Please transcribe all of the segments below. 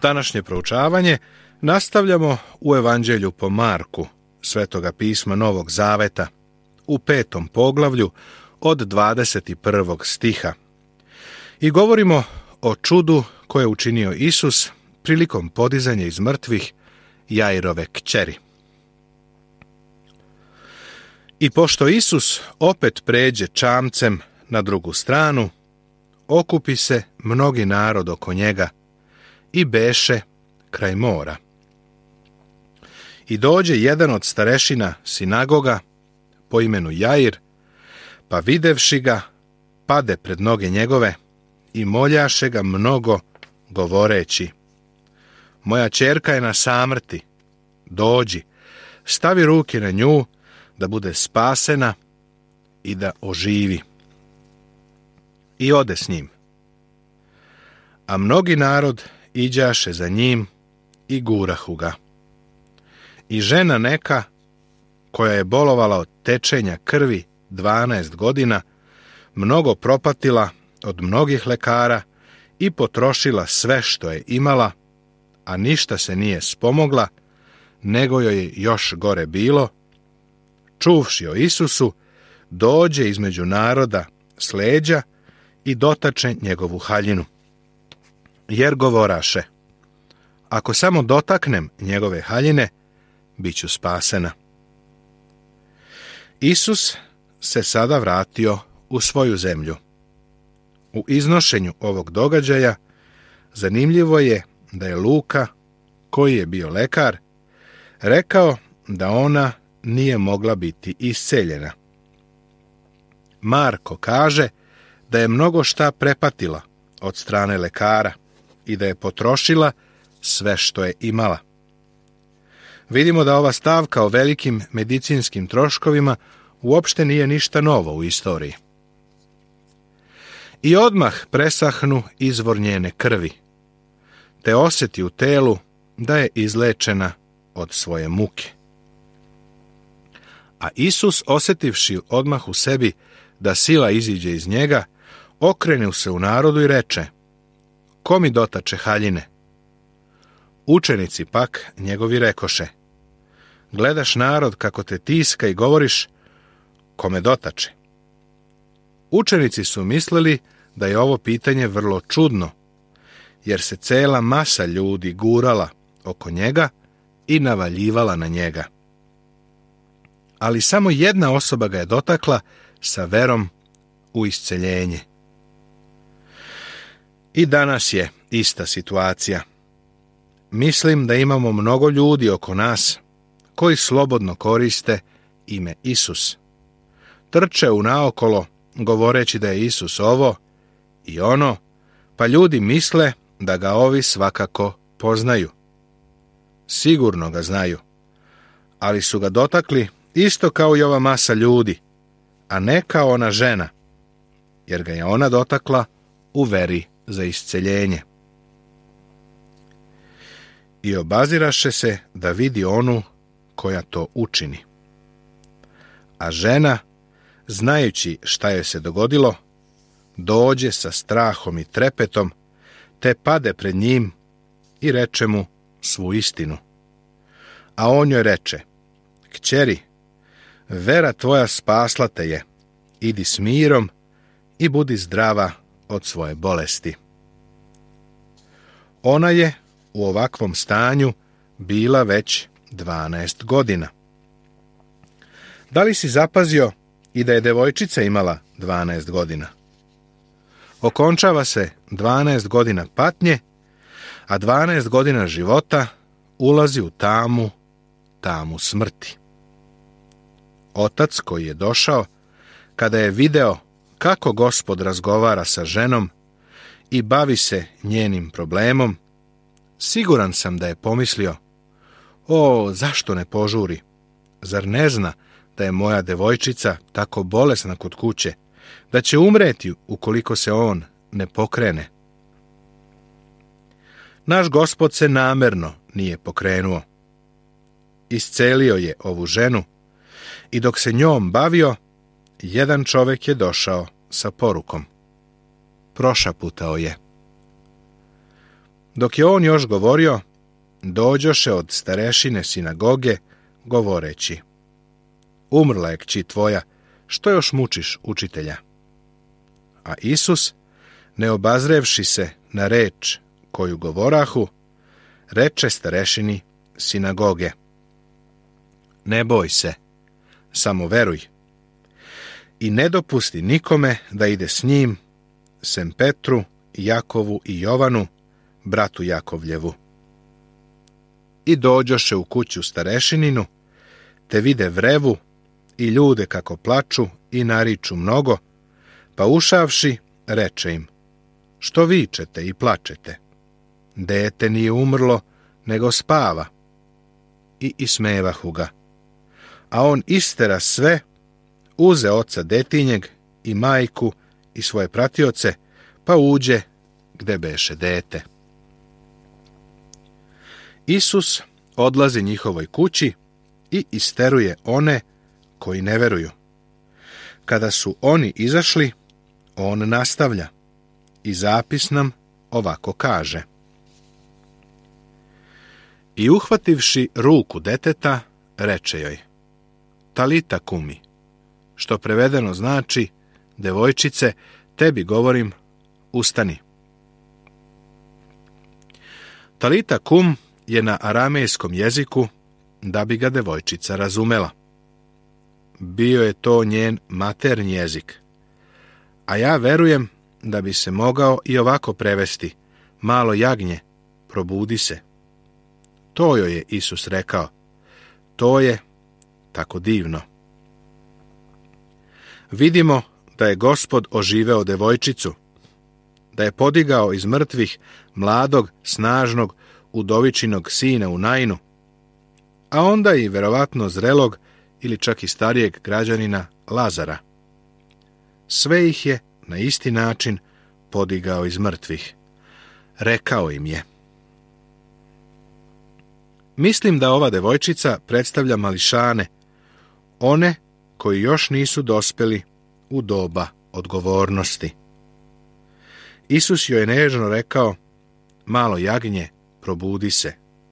Današnje proučavanje nastavljamo u Evanđelju po Marku, Svetoga pisma Novog Zaveta, u 5. poglavlju od 21. stiha. I govorimo o čudu koje je učinio Isus prilikom podizanja iz mrtvih Jairove kćeri. I pošto Isus opet pređe čamcem na drugu stranu, okupi se mnogi narod oko njega i beše kraj mora. I dođe jedan od starešina sinagoga po imenu Jair, pa videvši ga, pade pred noge njegove i moljaše ga mnogo, govoreći: moja ćerka je na samrti, dođi, stavi ruke na nju, da bude spasena i da oživi. I ode s njim. A mnogi narod iđaše za njim i gurahu ga. I žena neka, koja je bolovala od tečenja krvi 12 godina, mnogo propatila od mnogih lekara i potrošila sve što je imala, a ništa se nije spomogla, nego joj je još gore bilo, čuvši o Isusu, dođe između naroda s leđa i dotače njegovu haljinu. Jer govoraše: ako samo dotaknem njegove haljine, bit ću spasena. Isus se sada vratio u svoju zemlju. U iznošenju ovog događaja zanimljivo je da je Luka, koji je bio lekar, rekao da ona nije mogla biti isceljena. Marko kaže da je mnogo šta prepatila od strane lekara i da je potrošila sve što je imala. Vidimo da ova stavka o velikim medicinskim troškovima uopšte nije ništa novo u istoriji. I odmah presahnu izvor njene krvi, te osjeti u telu da je izlečena od svoje muke. A Isus, osjetivši odmah u sebi da sila iziđe iz njega, okrene se u narodu i reče: ko mi dotače haljine? Učenici pak njegovi rekoše: gledaš narod kako te tiska i govoriš: kome dotače? Učenici su mislili da je ovo pitanje vrlo čudno, jer se cela masa ljudi gurala oko njega i navaljivala na njega. Ali samo jedna osoba ga je dotakla sa verom u isceljenje. I danas je ista situacija. Mislim da imamo mnogo ljudi oko nas koji slobodno koriste ime Isus. Trče unaokolo govoreći da je Isus ovo i ono, pa ljudi misle da ga ovi svakako poznaju. Sigurno ga znaju, ali su ga dotakli isto kao i ova masa ljudi, a ne kao ona žena, jer ga je ona dotakla u veri za isceljenje. I obaziraše se da vidi onu koja to učini. A žena, znajući šta joj se dogodilo, dođe sa strahom i trepetom, te pade pred njim i reče mu svu istinu. A on joj reče: kćeri, vera tvoja spasla te je, idi s mirom i budi zdrava od svoje bolesti. Ona je u ovakvom stanju bila već 12 godina. Da li si zapazio i da je devojčica imala 12 godina? Okončava se 12 godina patnje, a 12 godina života ulazi u tamu smrti. Otac koji je došao, kada je video kako Gospod razgovara sa ženom i bavi se njenim problemom, siguran sam da je pomislio: o, zašto ne požuri? Zar ne zna da je moja devojčica tako bolesna kod kuće, da će umreti ukoliko se on ne pokrene? Naš Gospod se namerno nije pokrenuo. Iscelio je ovu ženu i dok se njom bavio, jedan čovjek je došao sa porukom. Prošaputao je: Dok je on još govorio, dođoše od starešine sinagoge, govoreći: umrla je kći tvoja, što još mučiš učitelja? A Isus, ne obazrevši se na reč koju govorahu, reče starešini sinagoge: ne boj se, samo veruj. I ne dopusti nikome da ide s njim, sem Petru, Jakovu i Jovanu, bratu Jakovljevu. I dođoše u kuću starešininu, te vide vrevu i ljude kako plaču i nariču mnogo, pa ušavši, reče im: što vičete i plačete? Dete nije umrlo, nego spava. I ismevahu ga. A on istera sve, uze oca detinjeg i majku i svoje pratioce, pa uđe gde beše dete. Isus odlazi njihovoj kući i isteruje one koji ne veruju. Kada su oni izašli, on nastavlja i zapis nam ovako kaže: i uhvativši ruku deteta, reče joj: talita kumi, što prevedeno znači: devojčice, tebi govorim, ustani. Talita kum je na aramejskom jeziku da bi ga devojčica razumela. Bio je to njen maternji jezik, a ja verujem da bi se mogao i ovako prevesti: malo jagnje, probudi se. To joj je Isus rekao. To je tako divno. Vidimo da je Gospod oživeo devojčicu, da je podigao iz mrtvih mladog, snažnog, udovičinog sina u Nainu, a onda i verovatno zrelog ili čak i starijeg građanina Lazara. Sve ih je na isti način podigao iz mrtvih. Rekao im je. Mislim da ova devojčica predstavlja mališane, one koji još nisu dospeli u doba odgovornosti. Isus joj je nežno rekao: malo jagnje, probudi se.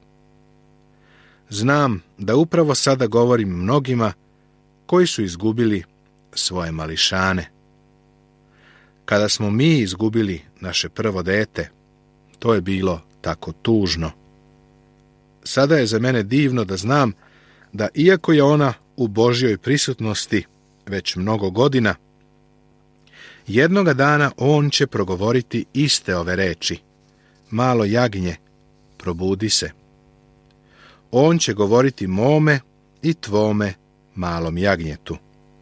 Znam da upravo sada govorim mnogima koji su izgubili svoje mališane. Kada smo mi izgubili naše prvo dete, to je bilo tako tužno. Sada je za mene divno da znam da iako je ona u Božjoj prisutnosti već mnogo godina, jednoga dana on će progovoriti iste ove reči: malo jagnje, probudi se. On će govoriti mome i tvome malom jagnjetu.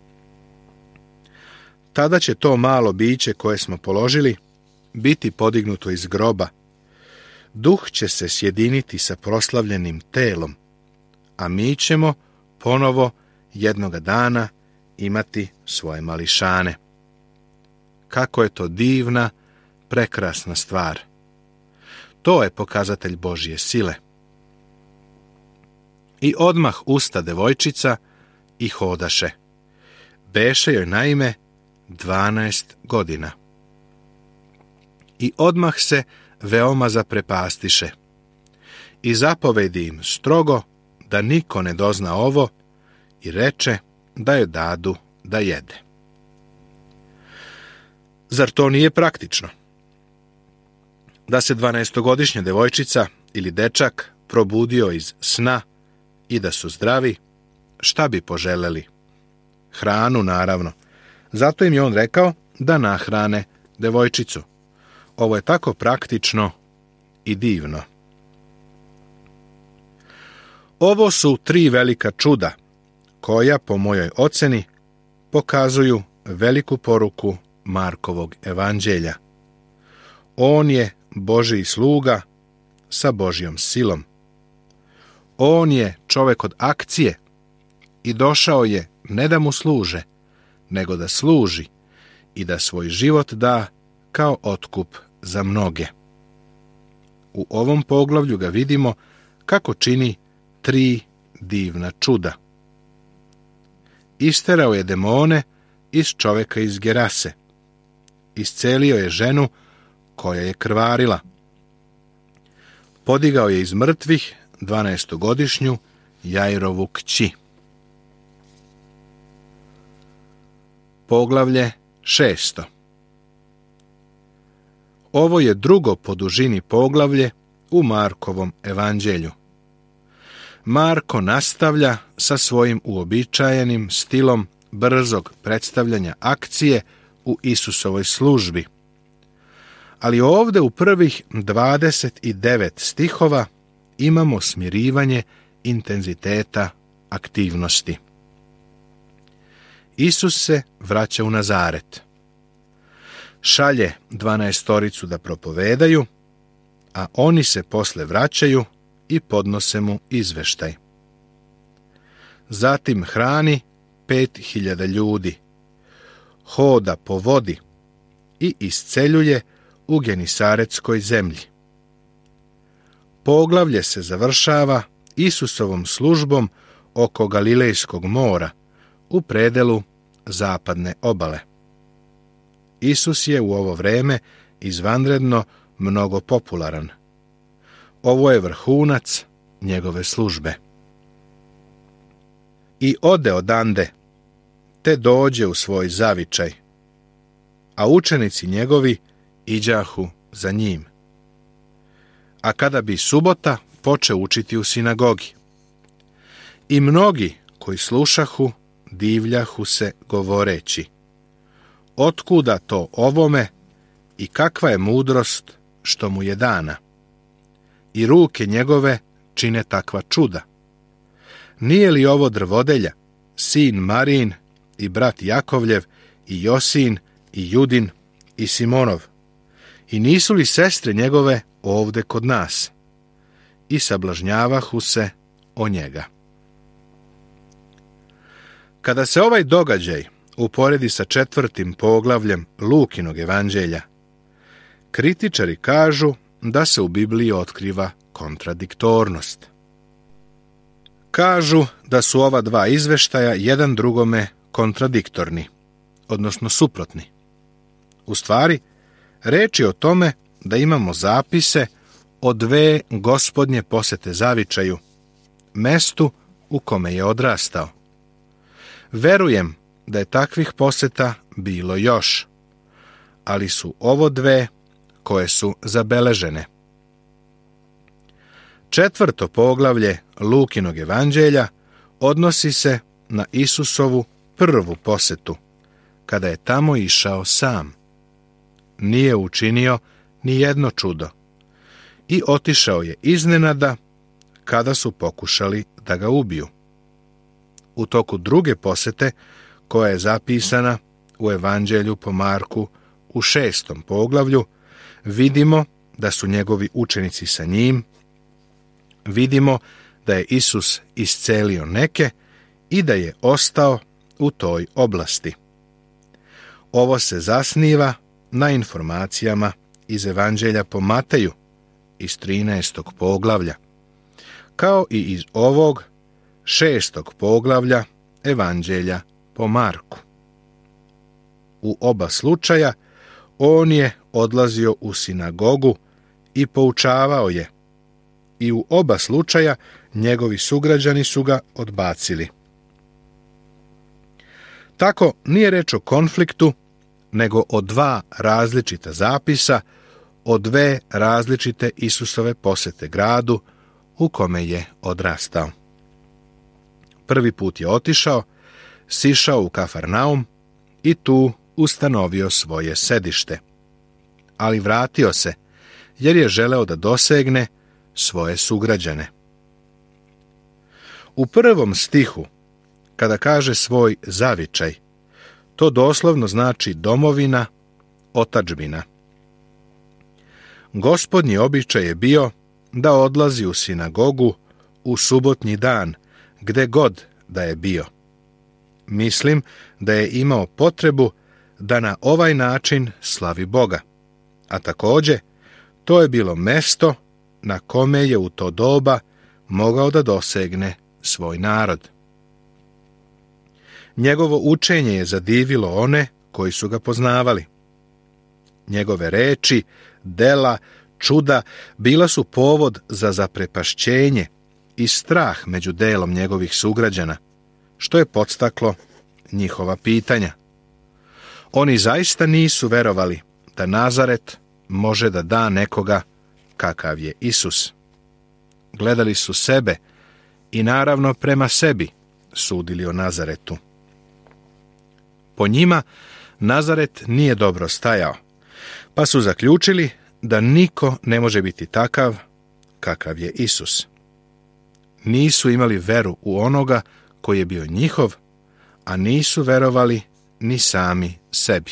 Tada će to malo biće koje smo položili biti podignuto iz groba. Duh će se sjediniti sa proslavljenim telom, a mi ćemo ponovo jednoga dana imati svoje mališane. Kako je to divna, prekrasna stvar. To je pokazatelj Božje sile. I odmah usta devojčica i hodaše. Beše joj naime 12 godina. I odmah se veoma zaprepastiše. I zapovedi im strogo da niko ne dozna ovo i reče da joj dadu da jede. Zar to nije praktično? Da se 12-godišnja devojčica ili dečak probudio iz sna i da su zdravi, šta bi poželeli? Hranu, naravno. Zato im je on rekao da nahrane devojčicu. Ovo je tako praktično i divno. Ovo su 3 velika čuda koja, po mojoj oceni, pokazuju veliku poruku Markovog evanđelja. On je Božji sluga sa Božjom silom. On je čovjek od akcije i došao je ne da mu služe, nego da služi i da svoj život da kao otkup za mnoge. U ovom poglavlju ga vidimo kako čini 3 divna čuda. Isterao je demone iz čovjeka iz Gerase. Iscelio je ženu koja je krvarila. podigao je iz mrtvih 12-godišnju Jairovu kći. Poglavlje 6. Ovo je drugo po dužini poglavlje u Markovom evanđelju. Marko nastavlja sa svojim uobičajenim stilom brzog predstavljanja akcije u Isusovoj službi. Ali ovdje u prvih 29 stihova imamo smirivanje intenziteta aktivnosti. Isus se vraća u Nazaret. Šalje 12 da propovedaju, a oni se posle vraćaju i podnose mu izveštaj. Zatim hrani 5.000 ljudi, hoda po vodi i isceljuje u Genisaretskoj zemlji. Poglavlje se završava Isusovom službom oko Galilejskog mora u predelu zapadne obale. Isus je u ovo vreme izvanredno mnogo popularan. Ovo je vrhunac njegove službe. I ode odande, te dođe u svoj zavičaj, a učenici njegovi iđahu za njim. A kada bi subota, poče učiti u sinagogi. I mnogi koji slušahu, divljahu se govoreći: otkuda to ovome i kakva je mudrost što mu je dana? I ruke njegove čine takva čuda. Nije li ovo drvodelja, sin Marin i brat Jakovljev i Josin i Judin i Simonov? I nisu li sestre njegove ovde kod nas? I sablažnjavahu se o njega. Kada se ovaj događaj uporedi sa 4. poglavljem Lukinog evanđelja, kritičari kažu da se u Bibliji otkriva kontradiktornost. Kažu da su ova dva izveštaja jedan drugome kontradiktorni, odnosno suprotni. U stvari, reč je o tome da imamo zapise o 2 gospodnje posete zavičaju, mestu u kome je odrastao. Verujem da je takvih poseta bilo još, ali su ovo 2 koje su zabeležene. 4. poglavlje Lukinog evanđelja odnosi se na Isusovu prvu posetu, kada je tamo išao sam. Nije učinio ni jedno čudo i otišao je iznenada kada su pokušali da ga ubiju. U toku druge posete, koja je zapisana u evanđelju po Marku u 6. poglavlju, vidimo da su njegovi učenici sa njim, vidimo da je Isus iscelio neke i da je ostao u toj oblasti. Ovo se zasniva na informacijama iz evanđelja po Mateju iz 13. poglavlja, kao i iz ovog 6. poglavlja evanđelja po Marku. U oba slučaja on je odlazio u sinagogu i poučavao je, i u oba slučaja njegovi sugrađani su ga odbacili. Tako nije reč o konfliktu, nego o 2 različita zapisa, o 2 različite Isusove posete gradu u kome je odrastao. Prvi put je otišao, sišao u Kafarnaum i tu ustanovio svoje sedište. Ali vratio se, jer je želeo da dosegne svoje sugrađane. U 1. stihu, kada kaže svoj zavičaj, to doslovno znači domovina, otadžbina. Gospodnji običaj je bio da odlazi u sinagogu u subotnji dan, gde god da je bio. Mislim da je imao potrebu da na ovaj način slavi Boga, a također to je bilo mesto na kome je u to doba mogao da dosegne svoj narod. Njegovo učenje je zadivilo one koji su ga poznavali. Njegove reči, dela, čuda bila su povod za zaprepašćenje i strah među delom njegovih sugrađana, što je podstaklo njihova pitanja. Oni zaista nisu verovali da Nazaret može da da nekoga kakav je Isus. Gledali su sebe i naravno prema sebi sudili o Nazaretu. Po njima Nazaret nije dobro stajao, pa su zaključili da niko ne može biti takav kakav je Isus. Nisu imali veru u onoga koji je bio njihov, a nisu verovali ni sami sebi.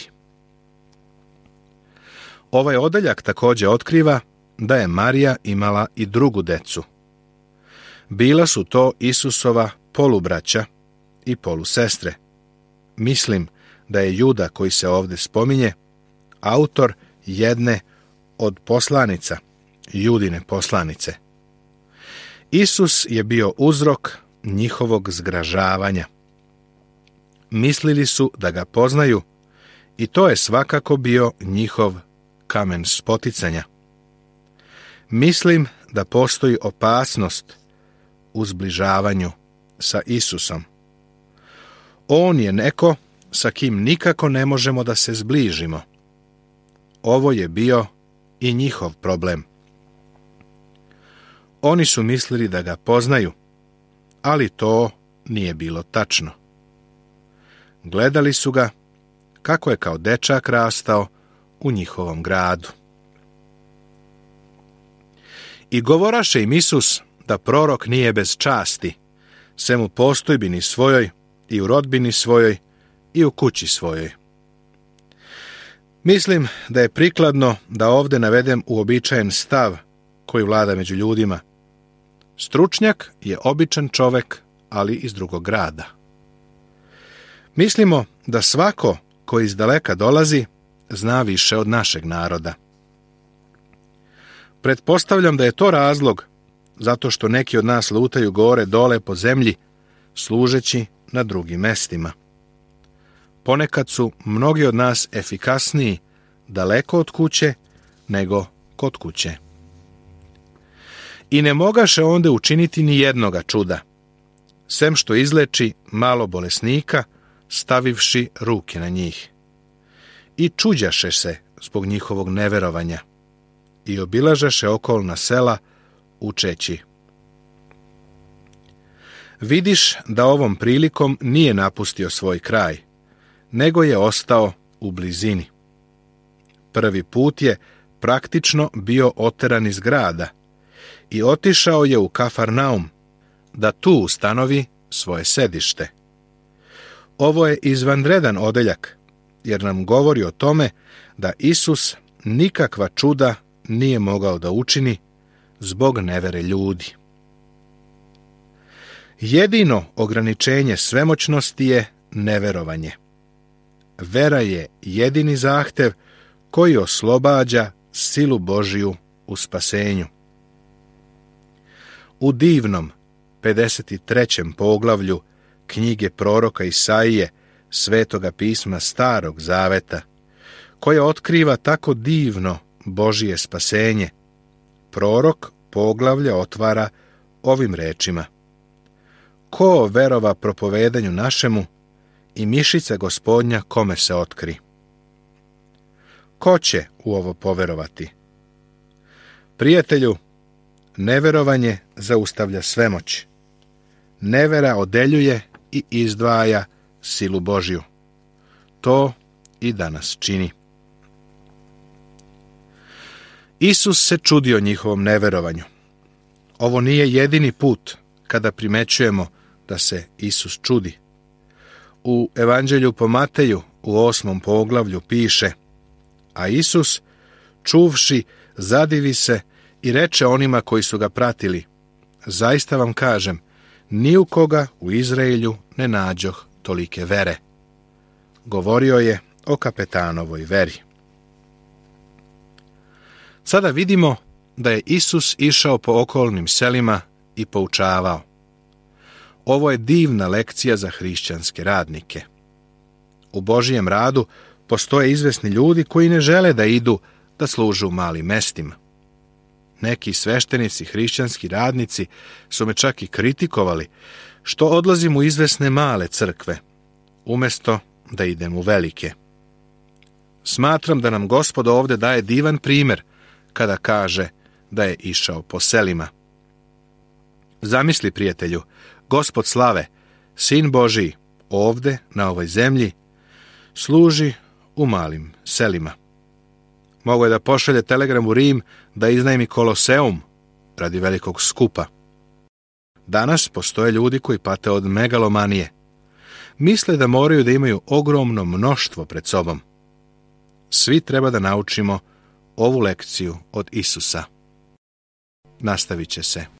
Ovaj odeljak također otkriva da je Marija imala i drugu decu. Bila su to Isusova polubraća i polusestre. Mislim da je Juda, koji se ovdje spominje, autor jedne od poslanica, Judine poslanice. Isus je bio uzrok njihovog zgražavanja. Mislili su da ga poznaju i to je svakako bio njihov kamen spoticanja. Mislim da postoji opasnost u zbližavanju sa Isusom. On je neko sa kim nikako ne možemo da se zbližimo. Ovo je bio i njihov problem. Oni su mislili da ga poznaju, ali to nije bilo tačno. Gledali su ga kako je kao dečak rastao u njihovom gradu. I govoraše im Isus da prorok nije bez časti, sem u postojbini svojoj i u rodbini svojoj i u kući svojoj. Mislim da je prikladno da ovdje navedem uobičajen stav koji vlada među ljudima. Stručnjak je običan čovek, ali iz drugog grada. Mislimo da svako koji iz daleka dolazi zna više od našeg naroda. Pretpostavljam da je to razlog zato što neki od nas lutaju gore dole po zemlji, služeći na drugim mestima. Ponekad su mnogi od nas efikasniji daleko od kuće nego kod kuće. I ne mogaše onda učiniti ni jednoga čuda, sem što izleči malo bolesnika, stavivši ruke na njih. I čuđaše se zbog njihovog neverovanja i obilažaše okolna sela učeći. Vidiš da ovom prilikom nije napustio svoj kraj, nego je ostao u blizini. Prvi put je praktično bio oteran iz grada i otišao je u Kafarnaum, da tu ustanovi svoje sedište. Ovo je izvanredan odeljak, jer nam govori o tome da Isus nikakva čuda nije mogao da učini zbog nevere ljudi. Jedino ograničenje svemoćnosti je neverovanje. Vera je jedini zahtev koji oslobađa silu Božiju u spasenju. U divnom 53. poglavlju knjige proroka Isaije, Svetoga pisma Starog zaveta, koje otkriva tako divno Božije spasenje, prorok poglavlja otvara ovim rečima: Ko verova propovedanju našemu i mišica Gospodnja kome se otkri? Ko će u ovo poverovati? Prijatelju, neverovanje zaustavlja svemoć. Nevera odeljuje i izdvaja silu Božju. To i danas čini. Isus se čudio njihovom neverovanju. Ovo nije jedini put kada primećujemo da se Isus čudi. U Evanđelju po Mateju u 8. poglavlju piše: A Isus, čuvši, zadivi se i reče onima koji su ga pratili: Zaista vam kažem, ni u koga u Izraelju ne nađoh tolike vere. Govorio je o kapetanovoj veri. Sada vidimo da je Isus išao po okolnim selima i poučavao. Ovo je divna lekcija za hrišćanske radnike. U Božijem radu postoje izvesni ljudi koji ne žele da idu da služu u malim mestima. Neki sveštenici, hrišćanski radnici su me čak i kritikovali što odlazim u izvesne male crkve, umjesto da idem u velike. Smatram da nam Gospod ovdje daje divan primjer kada kaže da je išao po selima. Zamisli, prijatelju, Gospod slave, Sin Božiji, ovdje na ovoj zemlji, služi u malim selima. Mogo je da pošalje telegram u Rim da iznajmi Koloseum radi velikog skupa. Danas postoje ljudi koji pate od megalomanije. Misle da moraju da imaju ogromno mnoštvo pred sobom. Svi treba da naučimo ovu lekciju od Isusa. Nastavit će se.